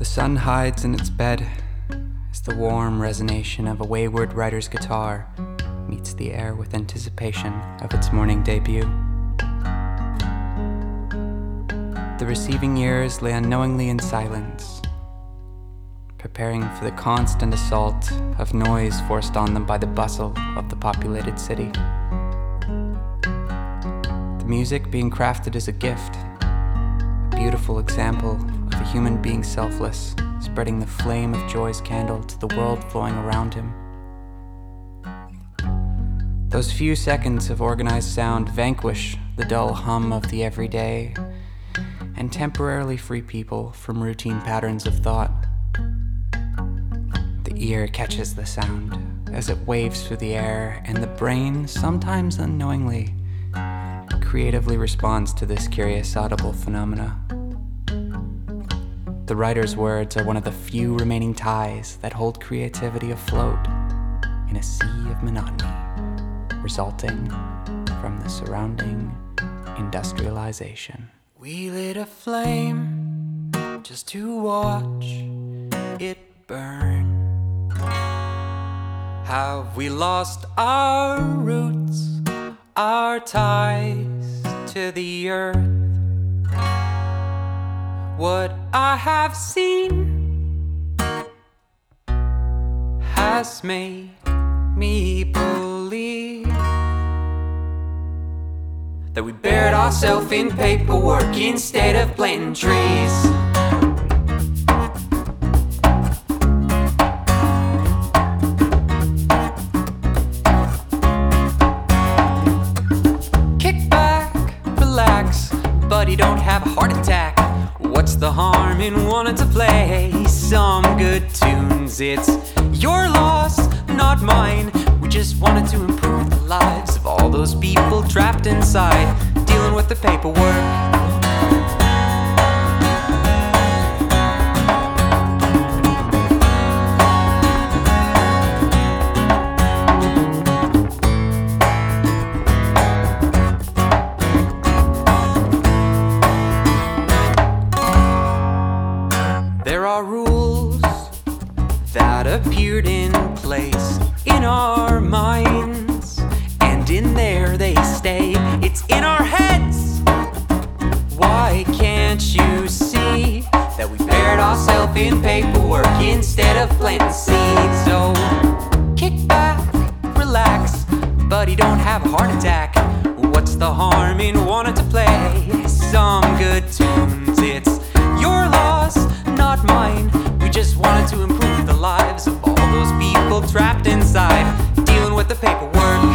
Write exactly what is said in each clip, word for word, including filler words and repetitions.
sun hides in its bed as the warm resonation of a wayward writer's guitar meets the air with anticipation of its morning debut. The receiving ears lay unknowingly in silence, preparing for the constant assault of noise forced on them by the bustle of the populated city. The music being crafted as a gift, a beautiful example of a human being selfless, spreading the flame of joy's candle to the world flowing around him. Those few seconds of organized sound vanquish the dull hum of the everyday and temporarily free people from routine patterns of thought. The ear catches the sound as it waves through the air, and the brain, sometimes unknowingly, creatively responds to this curious audible phenomena. The writer's words are one of the few remaining ties that hold creativity afloat in a sea of monotony, resulting from the surrounding industrialization. We lit a flame just to watch it burn. Have we lost our roots, our ties to the earth? What I have seen has made me believe that we buried ourselves in paperwork instead of planting trees. Kick back, relax, buddy, don't have a heart attack. What's the harm in wanting to play some good tunes? It's your loss, not mine. We just wanted to improve the lives of all those people trapped inside, dealing with the paperwork. There are rules that appeared in place in our minds, and in there they stay. It's in our heads. Why can't you see that we buried ourselves in paperwork instead of planting seeds? So kick back, relax, buddy, don't have a heart attack. What's the harm in wanting to play some good tunes? It's your loss, not mine. We just wanted to improve the lives of all those people trapped inside, dealing with the paperwork.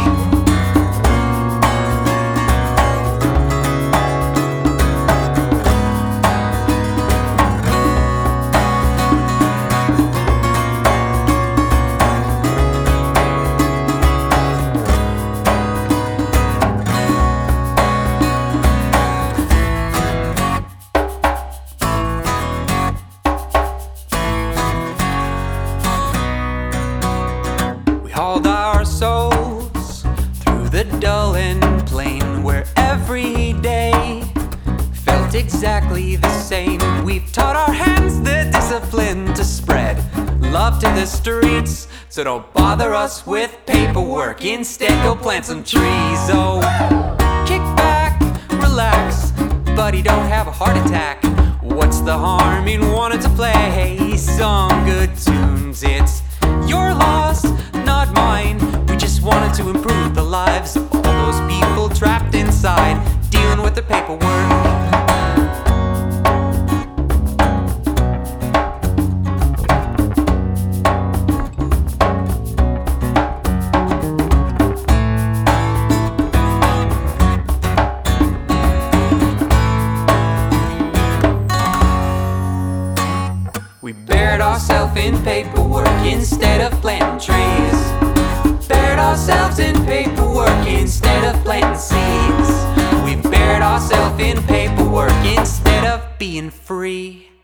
Hauled our souls through the dull and plain, where every day felt exactly the same. We've taught our hands the discipline to spread love to the streets, so don't bother us with paperwork, instead go plant some trees. Oh, kick back, relax, buddy, don't have a heart attack. What's the harm in wanting to play some good tunes? It's your loss, not mine. We just wanted to improve the lives of all those people trapped inside, dealing with the paperwork. We buried ourselves in paperwork instead of planting trees. Buried ourselves in paperwork instead of planting seeds. We buried ourselves in paperwork instead of being free.